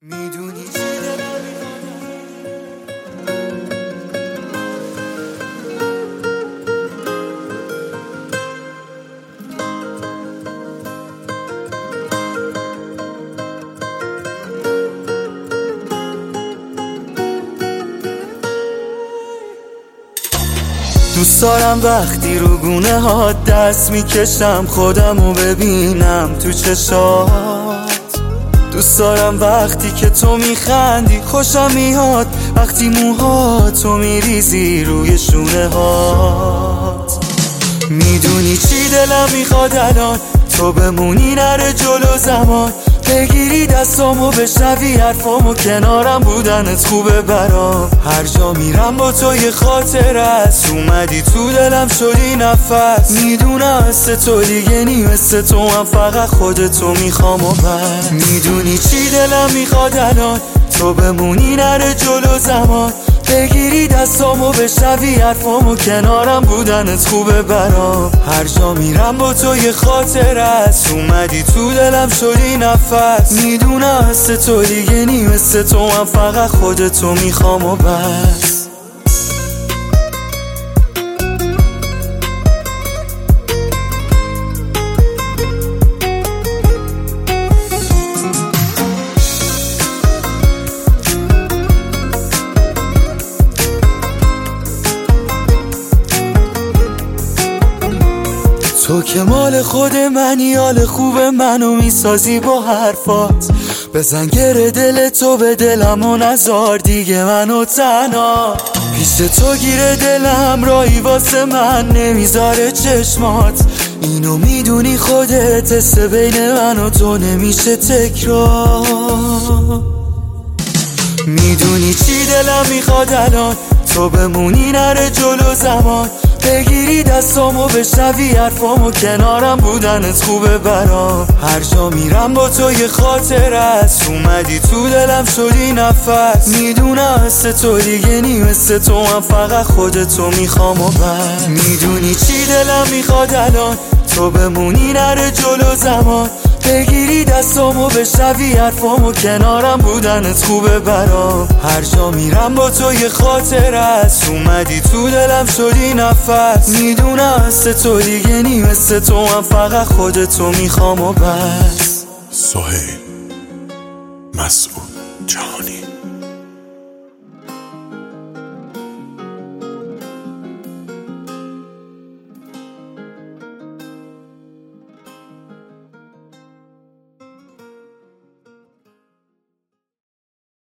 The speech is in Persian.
میدونی دوست دارم وقتی رو گونه ها دست میکشم خودمو ببینم تو چشات. دوست دارم وقتی که تو میخندی خوشم میاد، وقتی موهاتو میریزی روی شونه هات. میدونی چی دلم میخواد الان؟ تو بمونی نره جلو زمان، بگیری دستامو بشنوی حرفامو، کنارم بودنت خوبه برام. هر جا میرم با تو یه خاطر است، اومدی تو دلم شدی نفس. میدونم مثل تو دیگه نی، مثل تو هم فقط خودتو میخوام و بس. میدونی چی دلم میخواد الان؟ تو بمونی نره جلو زمان، بگیری دستامو بشنوی حرفامو، کنارم بودنت خوبه برام. هر جا میرم با تو یه خاطر است، اومدی تو دلم شدی نفس. میدونم مثل تو دیگه نی، مثل تو هم فقط خودتو میخوام و بس. تو که مال خود منی، حال خوب منو میسازی با حرفات. بزن گره دل تو به دلم و نذار دیگه منو تنها. پیش تو گیره دلم رایی واسه من نمیذاره چشمات. اینو میدونی خودت، حس بین من و تو نمیشه تکرار. میدونی چی دلم میخواد الان؟ تو بمونی نره جلو زمان، بگیری دستامو بشنوی حرفامو، کنارم بودنت خوبه برام. هر جا میرم با تو یه خاطر است، اومدی تو دلم شدی نفس. میدونم مثل تو دیگه نی، مثل تو هم فقط خودتو میخوام و بس. میدونی چی دلم میخواد الان؟ تو بمونی نره جلو زمان، بگیری دستامو بشنوی حرفامو، کنارم بودنت خوبه برام. هر جا میرم با تو یه خاطر است، اومدی تو دلم شدی نفس. میدونم مثل تو دیگه نی، مثل تو هم فقط خودتو میخوام و بس. سهیل مسعود جهانی.